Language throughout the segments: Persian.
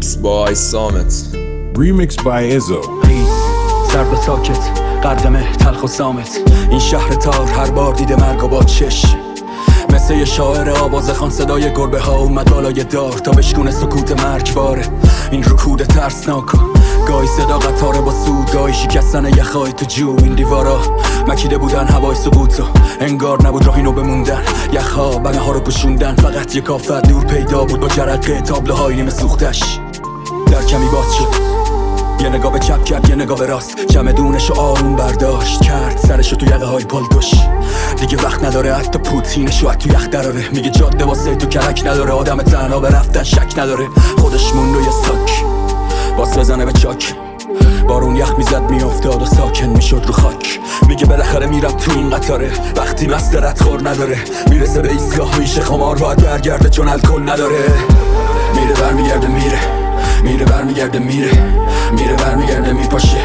Remix by Samet. Remix by Izzo. سرد و ساکت، قدمه تلخ و سامت. این شهر تار هر بار دیده مرگ و با چش. مثل یه شاعر آواز خان صدای گربه ها اومد بالای دار تا بشکونه سکوت مرگباره. این رکود ترسناکو گاهی صدا قطاره با سود، گاهی شکستن یخای تو جو. این دیوارا مکیده بودن هوای سقوطو، انگار نبود راه اینو بموندن. یخها بنه ها رو پوشوندن، فقط یک آفت نور پیدا بود با جرقه تابلوهای نیمه سوختش. در کمی باز شد، یه نگاه به چپ کرد، یه نگاه به راست، چمدونشو آروم برداشت کرد، سرشو تو یقه های پالتوش. دیگه وقت نداره حتی پوتینشو تو یخ دراره. میگه جاده واسه تو کرک نداره، آدم تنها به رفتن شک نداره. خودش موند و یه ساک باس بزنه به چاک، بارون یخ میزد میافتاد و ساکن میشد رو خاک. میگه بالاخره میرم تو این قطاره، وقتی مسترت خور نداره. میرسه به ایستگاه میشه خمار باید برگرده چون الکل نداره. میره برمیگرده میره، میره برمیگرده میره، میره برمیگرده میپاشه.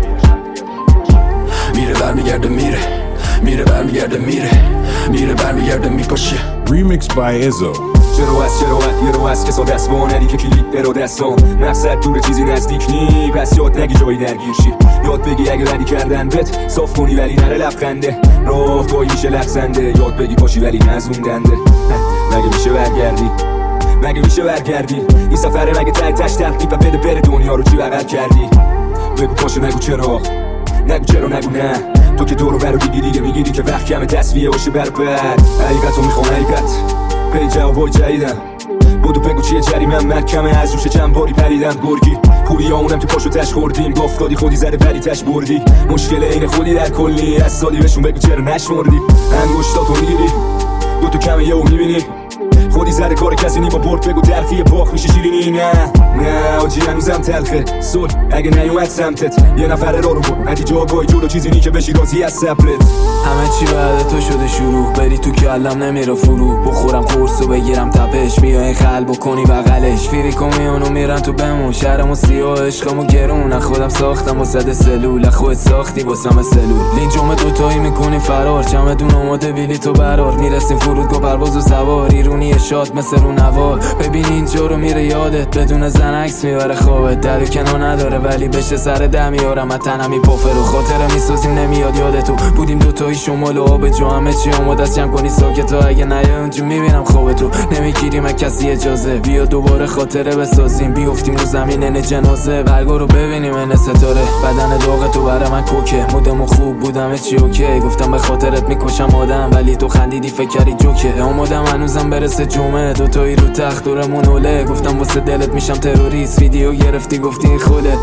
میره برمیگرده میره، میره برمیگرده میره، میره برمیگرده میپاشه. Remix by Izzo. یه رو از کسا دست وانری که کلید برو دستان. مقصد دور چیزی نزدیک نی، پس یاد نگی جایی درگیر شی. یاد بگی اگه ردی کردن بت صاف کنی ولی نره لبخنده. راه گاهی میشه لغزنده، یاد بگی پاشی ولی نزوندنده. مگه میشه برگردی، مگه میشه برگردی؟ این سفره مگه تای تش تحقیب و بده بره دنیا رو چی بغل کردی؟ بگو پاشو نگو چرا، نگو چرا نگو نه. تو که دورو برو دیگه میگیری که وقت کمه تصویه باشه بر بد. حقیقتو میخوام حقیقت پی جوابای جدیدم. بودو بگو چیه جریمم محکمه، از روش چند باری پریدم گرگی. خوبی ها اونم که پاشو تش خوردیم، بافتادی خودی زده ولی تش بردی. مشکل این خودی در کلی، از سالی بهشون بگو چرا نشمردی. انگشتاتو میگیری دوتو کمه یهو میبینی، خودی زده کار کسی نی با برد بگو تلخی باخ میشه شیرینی. نه آجی هنوزم تلخه سول اگه نیومد سمتت. یه نفر رو برو ندی جاگاهی جلو چیزی نی که بشی راضی از صبرت. همه چی بعد تو شده شروع، بری تو کلم نمیره فرو. بخورم قرص و بگیرم تپش، بیا این خلب بکنی بغلش. فیریکو میونو میرن تو بمون، شهرمو سیاه عشقمو گرون. خودم ساختم و زده سلول، خودت ساختی واسم سلول. لینجوم دوتایی میکنی فرار، چمدون آماده بیلی تو برار. میرسیم فرودگاه پرواز و سوار، ایرونی شاد مثل رو نوار. ببین اینجا رو میره یادت، بدون زن عکس میبره خوابت. در کنار نداره ولی بشه سر ده میارم تنم میپافه رو. خاطره میسازیم نمیاد یادتو، بودیم دوتایی شمال و آب جو. همه چی آماده است جمع کنی ساکتو، اگه نیای اونجا میبینم خوابتو. نمیگیریم از کسی اجازه، بیا دوباره خاطره بسازیم. بیافتیم رو زمین جنازه، برگا رو ببینیم این ستاره. بدن داغ تو برای من کوکه، مودمو خوب بودم چی اوکی. گفتم به خاطرت میکشم آدم، ولی تو خندیدی فکر کردی جوکه. آمادم هنوزم برسه جمعه، دوتایی رو تخت دورمون اوله. گفتم واسه دلت میشم تروریست، ویدیو گرفتی گفتی این خوله.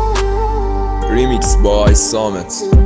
Remix by Samet.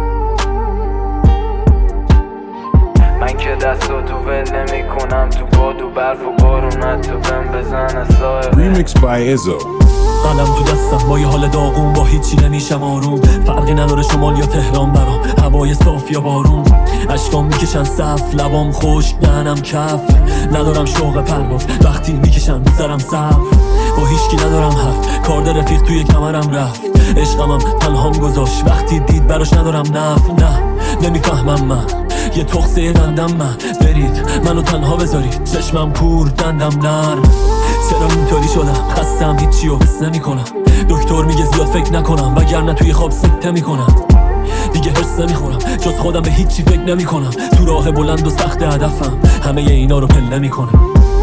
من که دستاتو ول نمی کنم، تو باد و برف و بارونت تو بهم بزن سایه. Remix by Izzo. قلم تو دستم با یه حال داغون، با هیچی نمیشم آروم. فرقی نداره شمال یا تهران برام، هوای صاف یا بارون. اشکام میکشن صف، لبام خشک دهنم کف. ندارم شوق پرواز وقتی میکشن میذارم صف. با هیچکی ندارم حرف، کارد رفیق توی کمرم رفت. عشقمم تنهام گذاشت وقتی دید براش ندارم نف. نه نمیفهمم من یه تخصه دندم من، برید منو تنها بذارید. چشمم کور دندم نرم، چرا اینطوری شدم؟ خستم هیچی رو حس نمی کنم. دکتر میگه زیاد فکر نکنم، وگرنه توی خواب سکته میکنم. دیگه حس نمیخورم جز خودم، به هیچی فکر نمی کنم. تو راه بلند و سخت هدفم، همه اینا رو پله میکنم.